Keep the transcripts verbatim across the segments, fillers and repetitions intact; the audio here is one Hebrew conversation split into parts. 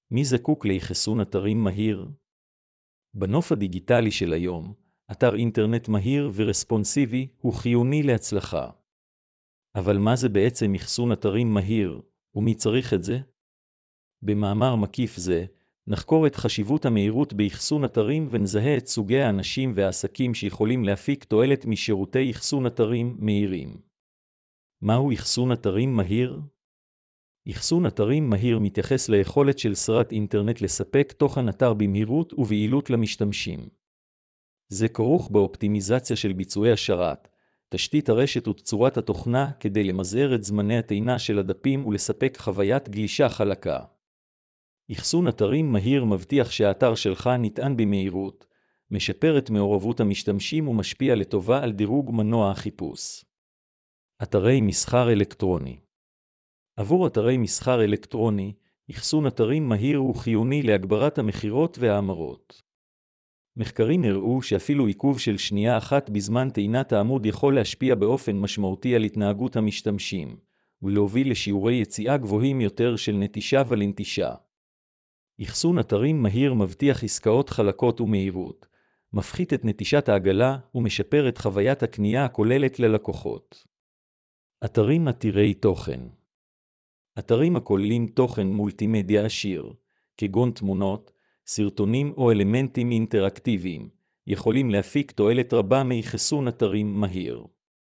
מי זקוק לאחסון אתרים מהיר? בנוף הדיגיטלי של היום, אתר אינטרנט מהיר ורספונסיבי הוא חיוני להצלחה. אבל מה זה בעצם אחסון אתרים מהיר, ומי צריך את זה? במאמר מקיף זה, נחקור את חשיבות המהירות באחסון אתרים ונזהה את סוגי האנשים והעסקים שיכולים להפיק תועלת משירותי אחסון אתרים מהירים. מהו אחסון אתרים מהיר? אחסון אתרים מהיר מתייחס ליכולת של שרת אינטרנט לספק תוכן אתר במהירות וביעילות למשתמשים. זה כרוך באופטימיזציה של ביצועי השרת, תשתית הרשת ותצורת התוכנה כדי למזער את זמני הטעינה של הדפים ולספק חוויית גלישה חלקה. אחסון אתרים מהיר מבטיח שהאתר שלך נטען במהירות, משפר את מעורבות המשתמשים ומשפיע לטובה על דירוג מנוע החיפוש. אתרי מסחר אלקטרוני. עבור אתרי מסחר אלקטרוני, אחסון אתרים מהיר הוא חיוני להגברת המכירות והאמרות. מחקרים הראו שאפילו עיכוב של שנייה אחת בזמן טעינת העמוד יכול להשפיע באופן משמעותי על התנהגות המשתמשים, ולהוביל לשיעורי יציאה גבוהים יותר של נטישה ולנטישה. אחסון אתרים מהיר מבטיח עסקאות חלקות ומהירות, מפחית את נטישת העגלה ומשפר את חוויית הקנייה הכוללת ללקוחות. אתרים עתירי תוכן. אתרים הכוללים תוכן מולטימדיה עשיר, כגון תמונות, סרטונים או אלמנטים אינטראקטיביים, יכולים להפיק תועלת רבה מאחסון אתרים מהיר.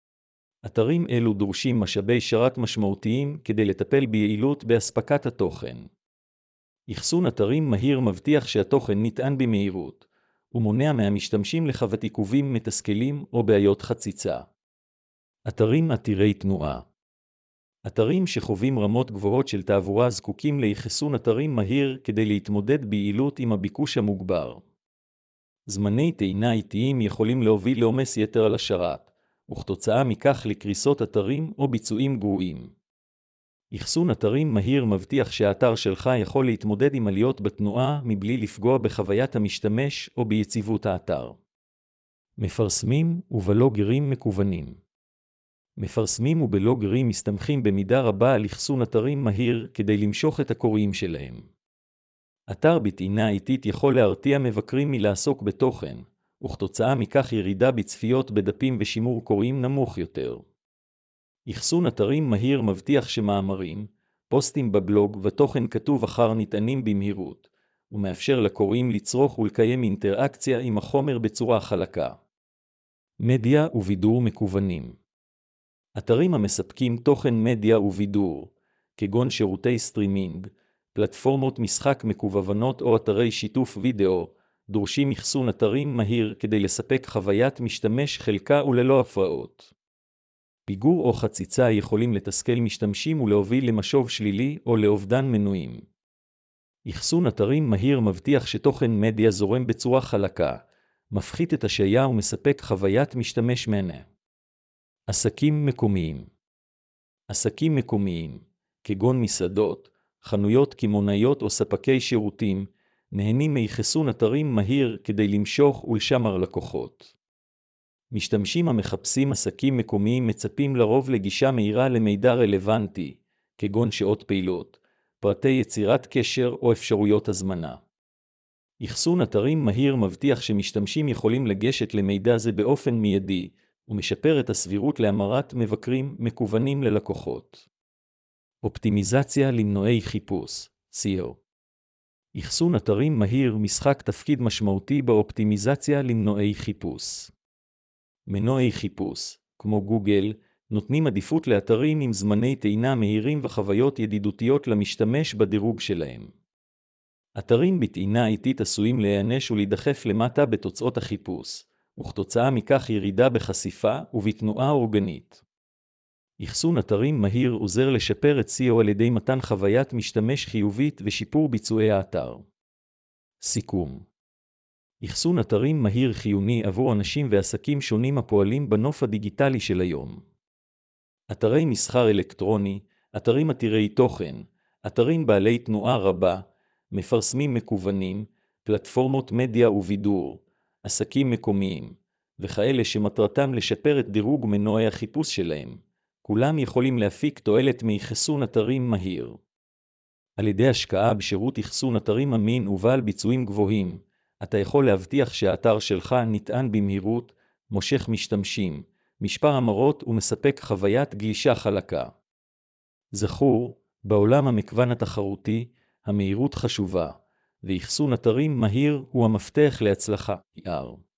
אתרים אלו דורשים משאבי שרת משמעותיים כדי לטפל ביעילות באספקת התוכן. אחסון אתרים מהיר מבטיח שהתוכן נטען במהירות, ומונע מהמשתמשים לחוות עיכובים מתסכלים או בעיות חציצה. אתרים עתירי תנועה. אתרים שחווים רמות גבוהות של תעבורה זקוקים לאחסון אתרים מהיר כדי להתמודד ביעילות עם הביקוש המוגבר. זמני טעינה איטיים יכולים להוביל לעומס יתר על השרת, וכתוצאה מכך לקריסות אתרים או ביצועים גרועים. אחסון אתרים מהיר מבטיח שהאתר שלך יכול להתמודד עם עליות בתנועה מבלי לפגוע בחוויית המשתמש או ביציבות האתר. מפרסמים ובלוגרים מקוונים. מפרסמים ובלוגרים מסתמכים במידה רבה על אחסון אתרים מהיר כדי למשוך את הקוראים שלהם. אתר בטעינה איטית יכול להרתיע מבקרים מלעסוק בתוכן, וכתוצאה מכך ירידה בצפיות בדפים ושימור קוראים נמוך יותר. אחסון אתרים מהיר מבטיח שמאמרים, פוסטים בבלוג ותוכן כתוב אחר נטענים במהירות, ומאפשר לקוראים לצרוך ולקיים אינטראקציה עם החומר בצורה חלקה. מדיה ובידור מקוונים. אתרים המספקים תוכן מדיה ובידור, כגון שירותי סטרימינג, פלטפורמות משחק מקוונות או אתרי שיתוף וידאו, דורשים אחסון אתרים מהיר כדי לספק חוויית משתמש חלקה וללא הפרעות. פיגור או חציצה יכולים לתסכל משתמשים ולהוביל למשוב שלילי או לאובדן מנויים. אחסון אתרים מהיר מבטיח שתוכן מדיה זורם בצורה חלקה, מפחית את השהיה ומספק חוויית משתמש מהנה. עסקים מקומיים. עסקים מקומיים, כגון מסעדות, חנויות קמעונאיות או ספקי שירותים, נהנים מאחסון אתרים מהיר כדי למשוך ולשמר לקוחות. משתמשים המחפשים עסקים מקומיים מצפים לרוב לגישה מהירה למידע רלוונטי, כגון שעות פעילות, פרטי יצירת קשר או אפשרויות הזמנה. אחסון אתרים מהיר מבטיח שמשתמשים יכולים לגשת למידע זה באופן מיידי, ומשפר את הסבירות להמרת מבקרים מקוונים ללקוחות. אופטימיזציה למנועי חיפוש, S E O. אחסון אתרים מהיר משחק תפקיד משמעותי באופטימיזציה למנועי חיפוש. מנועי חיפוש, כמו גוגל, נותנים עדיפות לאתרים עם זמני טעינה מהירים וחוויות ידידותיות למשתמש בדירוג שלהם. אתרים בטעינה איטית עשויים להיענש ולהידחף למטה בתוצאות החיפוש, וכתוצאה מכך ירידה בחשיפה ובתנועה אורגנית. אחסון אתרים מהיר עוזר לשפר את S E O על ידי מתן חוויית משתמש חיובית ושיפור ביצועי האתר. סיכום. אחסון אתרים מהיר חיוני עבור אנשים ועסקים שונים הפועלים בנוף הדיגיטלי של היום. אתרי מסחר אלקטרוני, אתרים עתירי תוכן, אתרים בעלי תנועה רבה, מפרסמים מקוונים, פלטפורמות מדיה ובידור, עסקים מקומיים, וכאלה שמטרתם לשפר את דירוג מנועי החיפוש שלהם, כולם יכולים להפיק תועלת מאחסון אתרים מהיר. על ידי השקעה בשירות אחסון אתרים אמין ובעל ביצועים גבוהים, אתה יכול להבטיח שהאתר שלך נטען במהירות, מושך משתמשים, משפר המרות ומספק חוויית גלישה חלקה. זכור, בעולם המגוון התחרותי, המהירות חשובה, ואחסון אתרים מהיר הוא המפתח להצלחה.